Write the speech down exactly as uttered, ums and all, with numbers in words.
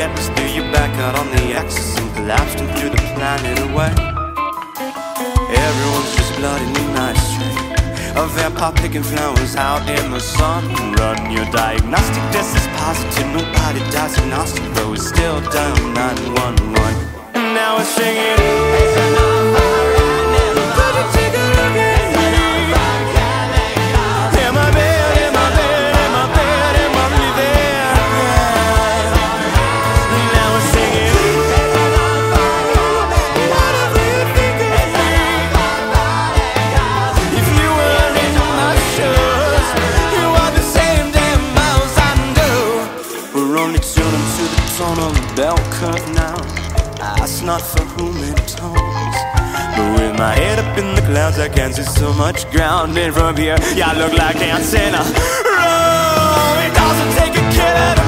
get us through. You're back out on the axis and collapsed and threw the planet away. Everyone's just blood in your night stream, a vampire picking flowers out in the sun. Run your diagnostic test is positive, nobody dies agnostic, but we're still down nine one one. And now we're singing, it's an on-fire right now. Could you take a look at me? In my bed, in my bed, in my bed, in my breathing. Now we're singing, it's an on-fire right now. Whatever you think of me. If you were in my shoes, you are the same damn miles I do. We're only tuning to the tone of the bell curve now. That's not for whom it tones. But with my head up in the clouds, I can't see so much ground. And from here, yeah, I look like ants in a row. It doesn't take a killer to